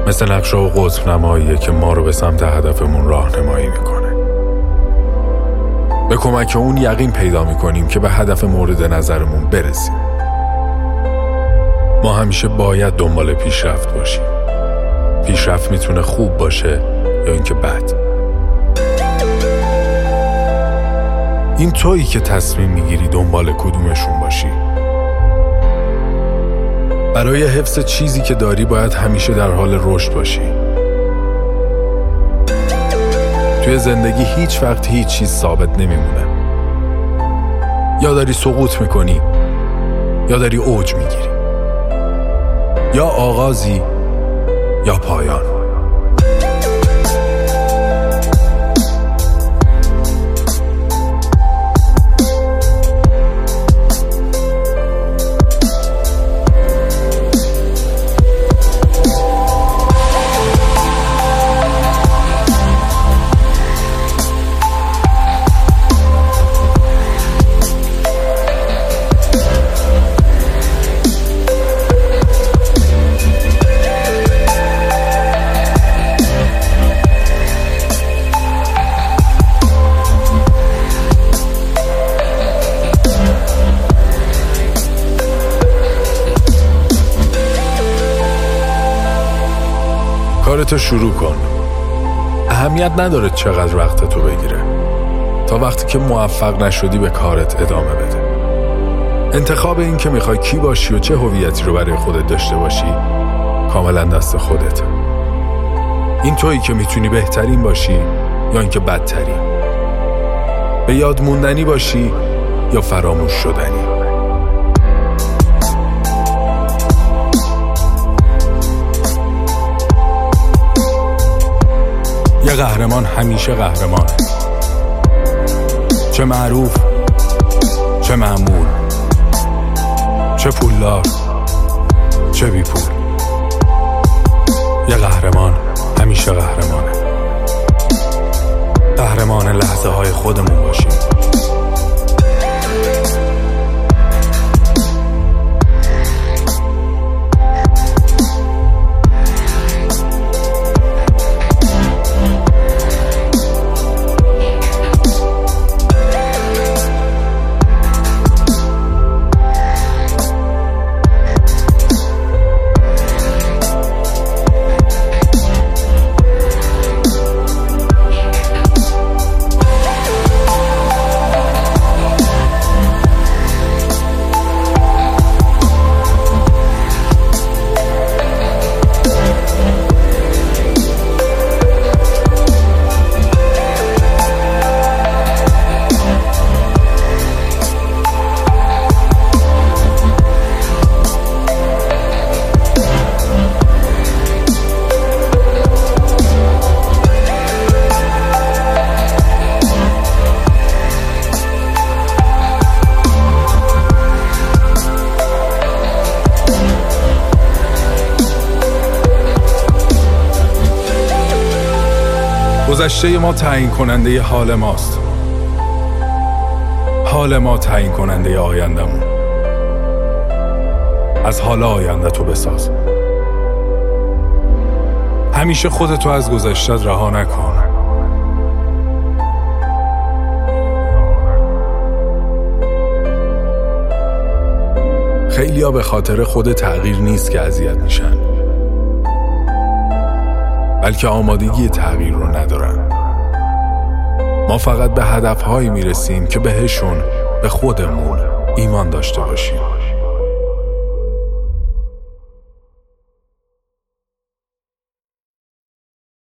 مثل نقشه و قطب نماییه که ما رو به سمت هدفمون راهنمایی میکنه. به کمک اون یقین پیدا میکنیم که به هدف مورد نظرمون برسیم. ما همیشه باید دنبال پیشرفت باشیم. پیشرفت میتونه خوب باشه یا اینکه بد. این تویی که تصمیم میگیری دنبال کدومشون باشی. برای حفظ چیزی که داری باید همیشه در حال رشد باشی. توی زندگی هیچ وقت هیچ چیز ثابت نمیمونه. یا داری سقوط میکنی یا داری اوج میگیری، یا آغازی یا پایان. کارتو شروع کن. اهمیت نداره چقدر وقتتو بگیره. تا وقتی که موفق نشدی به کارت ادامه بده. انتخاب این که میخوای کی باشی و چه هویتی رو برای خودت داشته باشی کاملا دست خودته. این تویی که میتونی بهترین باشی یا اینکه بدترین، به یاد موندنی باشی یا فراموش شدنی. یه قهرمان همیشه قهرمانه، چه معروف چه معمول، چه پولدار چه بی پول. یه قهرمان همیشه قهرمانه. قهرمان لحظه های خودمون باشیم. گذشته ما تعیین کننده حال ماست. حال ما تعیین کننده آیندمون. از حال آینده تو بساز. همیشه خودتو از گذشتت رها نکن. خیلیا به خاطر خود تغییر نیست که اذیت میشن، بلکه آمادگی تغییر رو ندارن. ما فقط به هدفهایی میرسیم که بهشون به خودمون ایمان داشته باشیم.